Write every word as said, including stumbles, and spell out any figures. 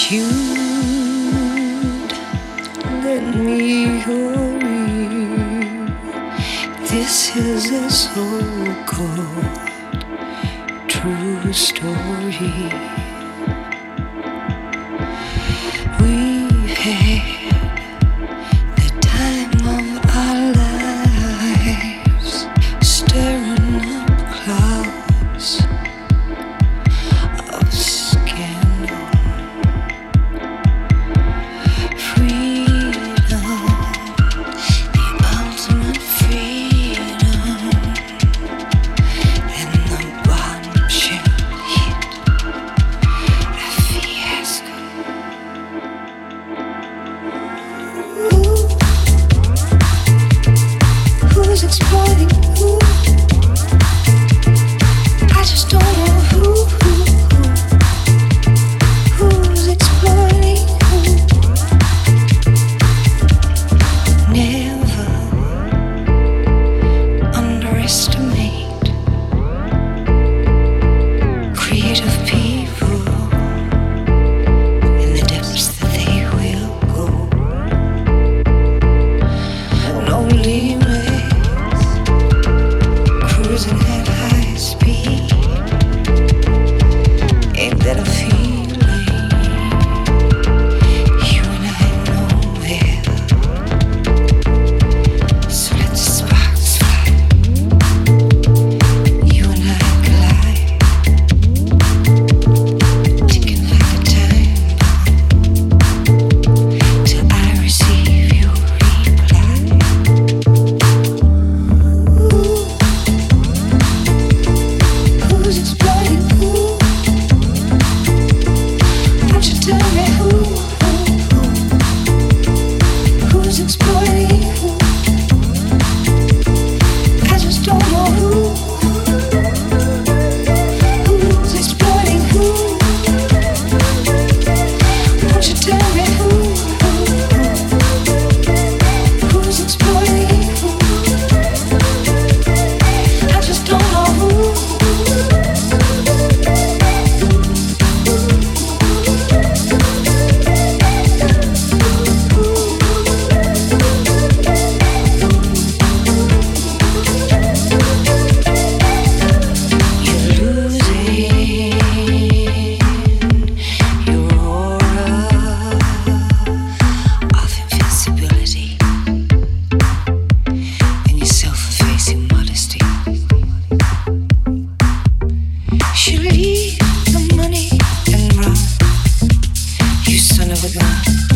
You'd let me hurry. This is a so-called true story. We've had the time of our lives, stirring up clouds of scandal. Freedom, the ultimate freedom, and the bombshell hit a fiasco. Who's exploiting who? I just don't know who, who, who. Who's exploiting who? Never underestimate creative people in the depths that they will go. No limits, cruising at high speed. Ain't that a feeling? You and I know it. So let the sparks fly. You and I collide, ticking like a time bomb till I receive your reply. Who's exploiting who? Won't you tell me who? Who, who? Who's exploiting who? I just don't know who. Who's exploiting who? Won't you tell me who? Who, who? Who's exploiting who? I just don't know who. You're losing your aura of invincibility and your self-effacing modesty. Should leave the money and run, you son of a gun.